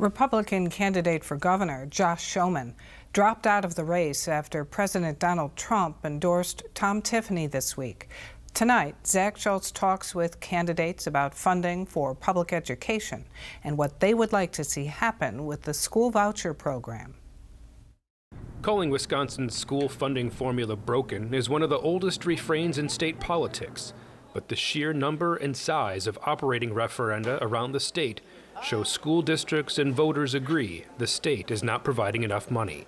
Republican candidate for governor Josh Schoemann dropped out of the race after President Donald Trump endorsed Tom Tiffany this week. Tonight, Zach Schultz talks with candidates about funding for public education and what they would like to see happen with the school voucher program. Calling Wisconsin's school funding formula broken is one of the oldest refrains in state politics. But the sheer number and size of operating referenda around the state show school districts and voters agree the state is not providing enough money.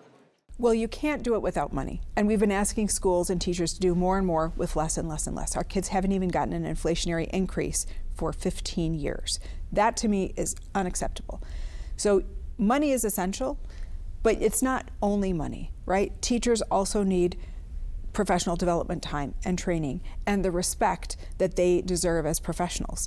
Well, you can't do it without money. And we've been asking schools and teachers to do more and more with less and less and less. Our kids haven't even gotten an inflationary increase for 15 years. That to me is unacceptable. So money is essential, but it's not only money, right? Teachers also need professional development time and training and the respect that they deserve as professionals.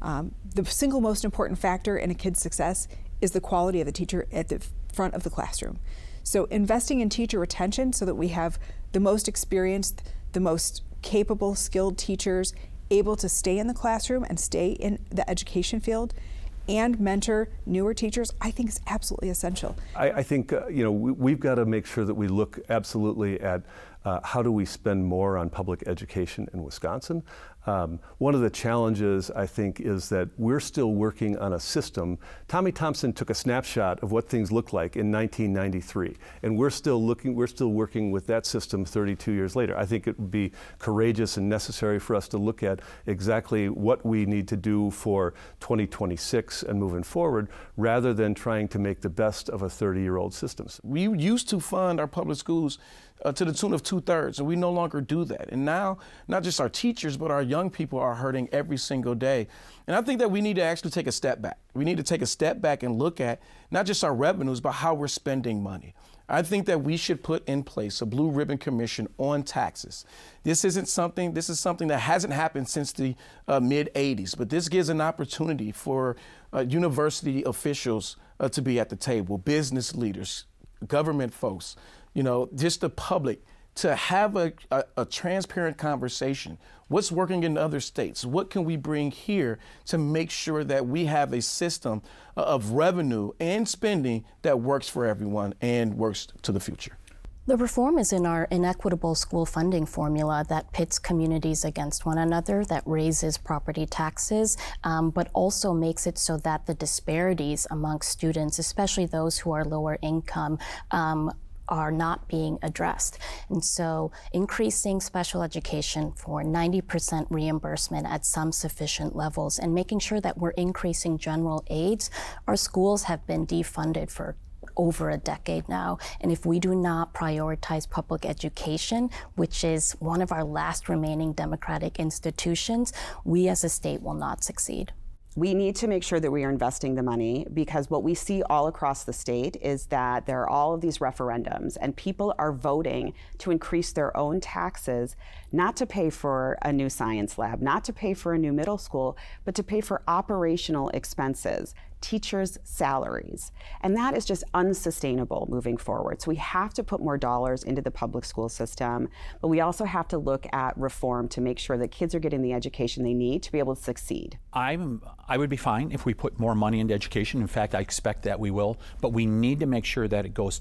The single most important factor in a kid's success is the quality of the teacher at the front of the classroom. So investing in teacher retention so that we have the most experienced, the most capable, skilled teachers able to stay in the classroom and stay in the education field and mentor newer teachers, I think is absolutely essential. I think we've got to make sure that we look absolutely at how do we spend more on public education in Wisconsin. One of the challenges, I think, is that we're still working on a system. Tommy Thompson took a snapshot of what things looked like in 1993, and we're still working with that system 32 years later. I think it would be courageous and necessary for us to look at exactly what we need to do for 2026 and moving forward, rather than trying to make the best of a 30-year-old system. We used to fund our public schools to the tune of 2/3, and we no longer do that. And now, not just our teachers, but our young people are hurting every single day. And I think that we need to actually take a step back. We need to take a step back and look at not just our revenues, but how we're spending money. I think that we should put in place a blue ribbon commission on taxes. This is something that hasn't happened since the mid-'80s, but this gives an opportunity for university officials to be at the table, business leaders, government folks, just the public, to have a transparent conversation. What's working in other states? What can we bring here to make sure that we have a system of revenue and spending that works for everyone and works to the future? The reform is in our inequitable school funding formula that pits communities against one another, that raises property taxes, but also makes it so that the disparities amongst students, especially those who are lower income, are not being addressed. And so increasing special education for 90% reimbursement at some sufficient levels and making sure that we're increasing general aids. Our schools have been defunded for over a decade now. And if we do not prioritize public education, which is one of our last remaining democratic institutions, we as a state will not succeed. We need to make sure that we are investing the money, because what we see all across the state is that there are all of these referendums and people are voting to increase their own taxes, not to pay for a new science lab, not to pay for a new middle school, but to pay for operational expenses, teachers' salaries. And that is just unsustainable moving forward. So we have to put more dollars into the public school system, but we also have to look at reform to make sure that kids are getting the education they need to be able to succeed. I would be fine if we put more money into education. In fact, I expect that we will, but we need to make sure that it goes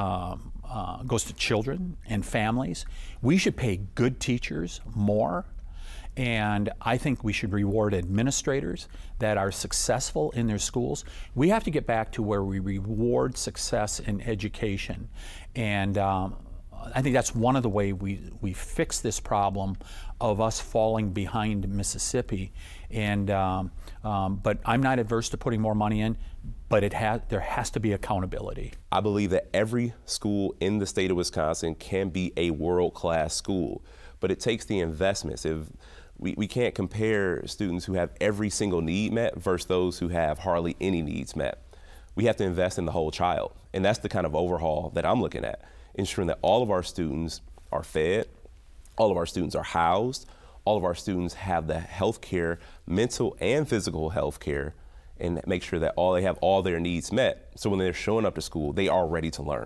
to children and families. We should pay good teachers more. And I think we should reward administrators that are successful in their schools. We have to get back to where we reward success in education. And I think that's one of the ways we fix this problem of us falling behind Mississippi. And but I'm not adverse to putting more money in, but there has to be accountability. I believe that every school in the state of Wisconsin can be a world-class school, but it takes the investments. We can't compare students who have every single need met versus those who have hardly any needs met. We have to invest in the whole child, and that's the kind of overhaul that I'm looking at, ensuring that all of our students are fed, all of our students are housed, all of our students have the health care, mental and physical health care, and make sure that they have all their needs met, so when they're showing up to school, they are ready to learn.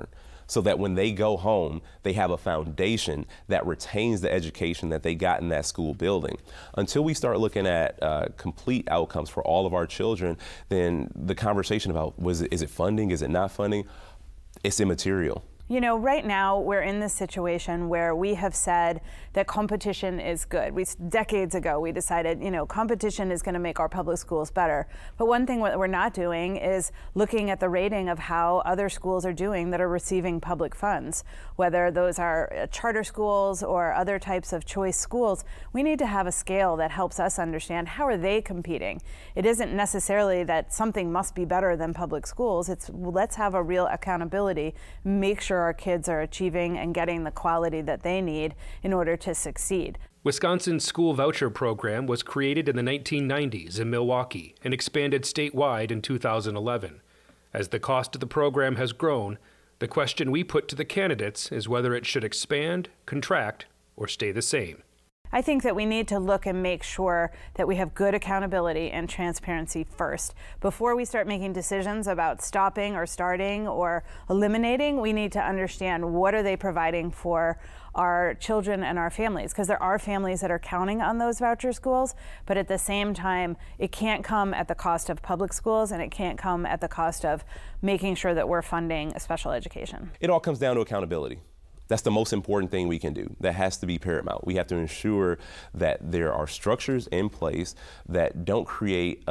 so that when they go home, they have a foundation that retains the education that they got in that school building. Until we start looking at complete outcomes for all of our children, then the conversation about is it funding, is it not funding, it's immaterial. You know, right now we're in this situation where we have said that competition is good. Decades ago, we decided, you know, competition is going to make our public schools better. But one thing that we're not doing is looking at the rating of how other schools are doing that are receiving public funds, whether those are charter schools or other types of choice schools. We need to have a scale that helps us understand how are they competing. It isn't necessarily that something must be better than public schools. It's let's have a real accountability, make sure our kids are achieving and getting the quality that they need in order to succeed. Wisconsin's school voucher program was created in the 1990s in Milwaukee and expanded statewide in 2011. As the cost of the program has grown, the question we put to the candidates is whether it should expand, contract, or stay the same. I think that we need to look and make sure that we have good accountability and transparency first. Before we start making decisions about stopping or starting or eliminating, we need to understand what are they providing for our children and our families, because there are families that are counting on those voucher schools, but at the same time, it can't come at the cost of public schools and it can't come at the cost of making sure that we're funding special education. It all comes down to accountability. That's the most important thing we can do. That has to be paramount. We have to ensure that there are structures in place that don't create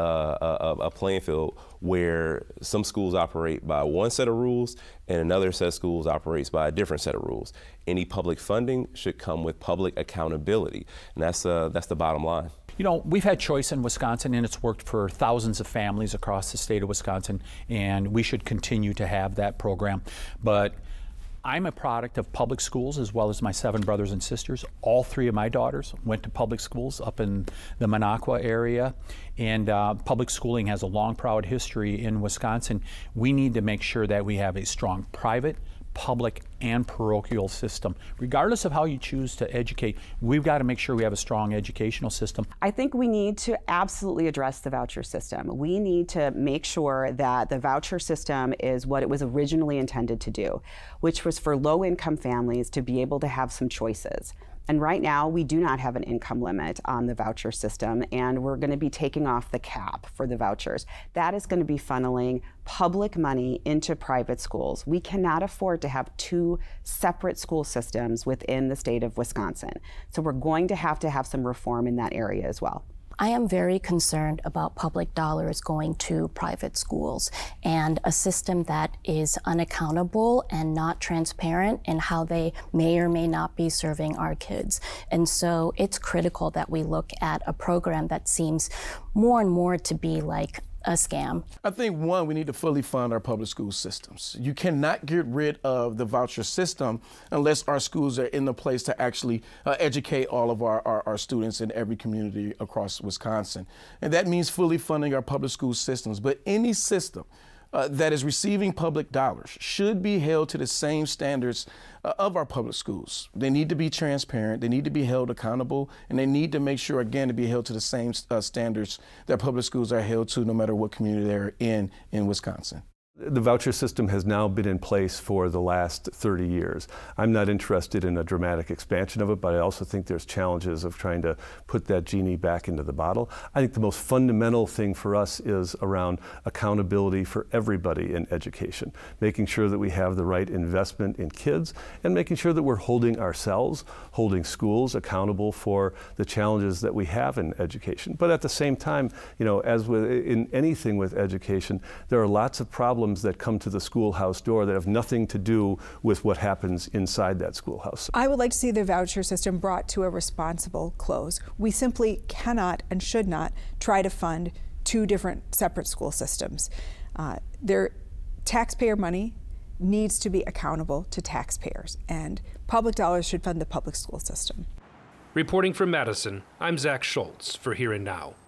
a playing field where some schools operate by one set of rules and another set of schools operates by a different set of rules. Any public funding should come with public accountability, and that's the bottom line. You know, we've had choice in Wisconsin, and it's worked for thousands of families across the state of Wisconsin, and we should continue to have that program. But I'm a product of public schools as well as my 7 brothers and sisters. All 3 of my daughters went to public schools up in the Minocqua area, and public schooling has a long, proud history in Wisconsin. We need to make sure that we have a strong private, public, and parochial system. Regardless of how you choose to educate, we've got to make sure we have a strong educational system. I think we need to absolutely address the voucher system. We need to make sure that the voucher system is what it was originally intended to do, which was for low-income families to be able to have some choices. And right now, we do not have an income limit on the voucher system, and we're going to be taking off the cap for the vouchers. That is going to be funneling public money into private schools. We cannot afford to have 2 separate school systems within the state of Wisconsin. So we're going to have some reform in that area as well. I am very concerned about public dollars going to private schools and a system that is unaccountable and not transparent in how they may or may not be serving our kids. And so it's critical that we look at a program that seems more and more to be like a scam. I think, one, we need to fully fund our public school systems. You cannot get rid of the voucher system unless our schools are in the place to actually educate all of our students in every community across Wisconsin. And that means fully funding our public school systems. But any system that is receiving public dollars should be held to the same standards of our public schools. They need to be transparent, they need to be held accountable, and they need to make sure, again, to be held to the same standards that public schools are held to no matter what community they're in Wisconsin. The voucher system has now been in place for the last 30 years. I'm not interested in a dramatic expansion of it, but I also think there's challenges of trying to put that genie back into the bottle. I think the most fundamental thing for us is around accountability for everybody in education, making sure that we have the right investment in kids and making sure that we're holding ourselves, holding schools accountable for the challenges that we have in education. But at the same time, you know, as with in anything with education, there are lots of problems that come to the schoolhouse door that have nothing to do with what happens inside that schoolhouse. I would like to see the voucher system brought to a responsible close. We simply cannot and should not try to fund 2 different separate school systems. Their taxpayer money needs to be accountable to taxpayers, and public dollars should fund the public school system. Reporting from Madison, I'm Zach Schultz for Here and Now.